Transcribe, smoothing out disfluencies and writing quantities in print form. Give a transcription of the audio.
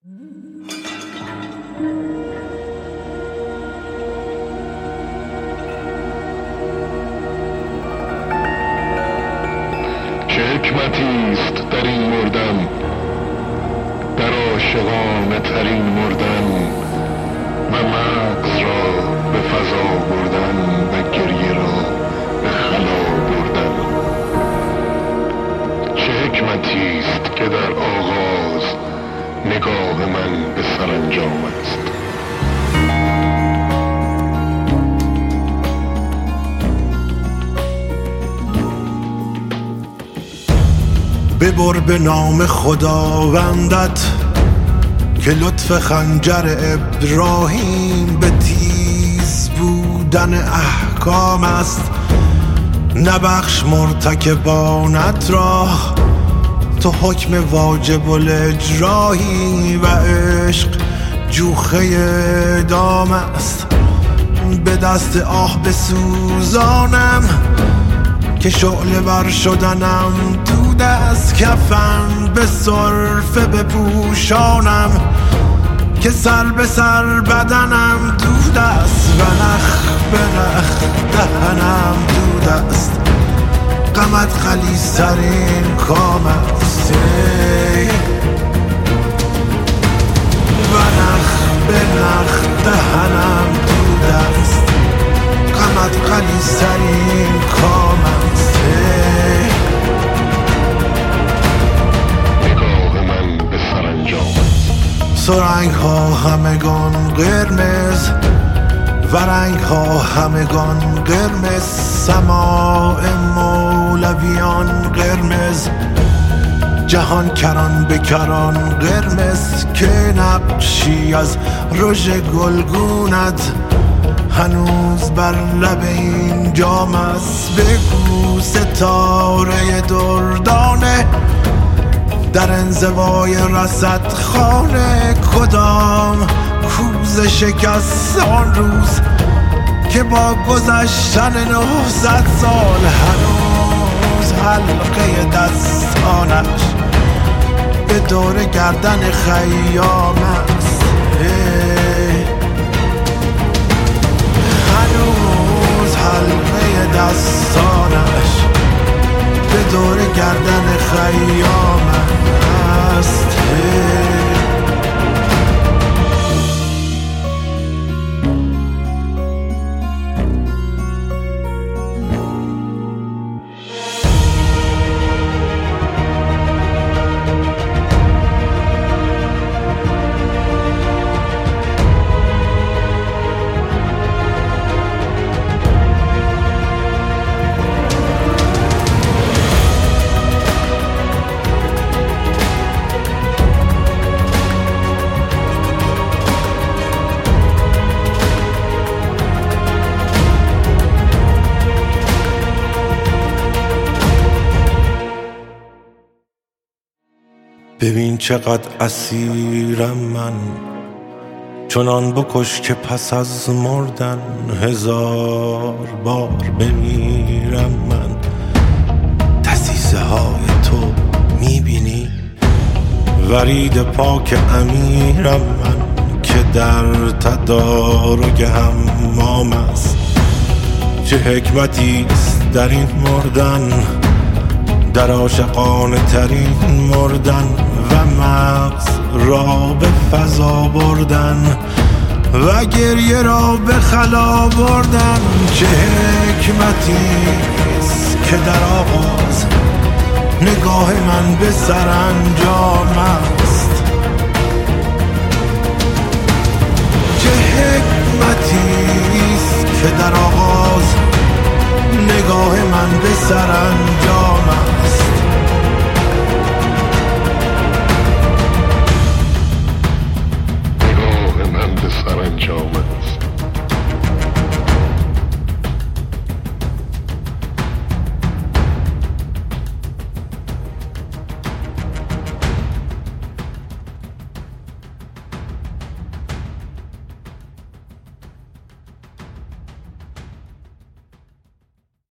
چه حکمتیست در این مردن، در عاشقانه ترین مردن، و مغز را به فضا بردن و گریه را به خلا بردن. چه حکمتیست که در آغاز نگاه من به سرانجام است. ببر به نام خداوندت که لطف خنجر ابراهیم به تیز بودن احکام است. نبخش مرتکبانت را، تو حکم واجب الاجرایی و عشق جوخه اعدام است. به دست آه بسوزانم که شعله بر شدنم، دود از کفن به سرفه بپوشانم که سر به سر بدنم دود است و نخ به نخ دهنم دود است. غمت غلیظ‌ترین کام است و نخ به نخ دهنم دود است. غمت غلیظ‌ترین کام است. نگاه من به سرانجام سرنگ ها همگان قرمز و رنگ ها همگان قرمز، سماع مولویان قرمز، جهان کران به کران قرمز، که نقشی از رژ گلگونت هنوز بر لب این جام است. بگو ستاره دردانه در انزوای رصد خانه کدام کوزه شکست آن روز که با گذشتن 900 سال هنوز حلقه دستانش به دور گردن خیام است. هنوز حلقه دستانش به دور گردن خیام است. ببین چقدر اسیرم من، چنان بکش که پس از مردن 1000 بار بمیرم من. دسیسه های تو میبینی، ورید پاک امیرم من که در تدارک حمام است. چه حکمتیست در این مردن، در عاشقانه ترین مردن، و مغز را به فضا بردن و گریه را به خلا بردن. چه حکمتیست که در آغاز نگاه من به سرانجام است. چه حکمتیست که در آغاز نگاه من به سرانجام است.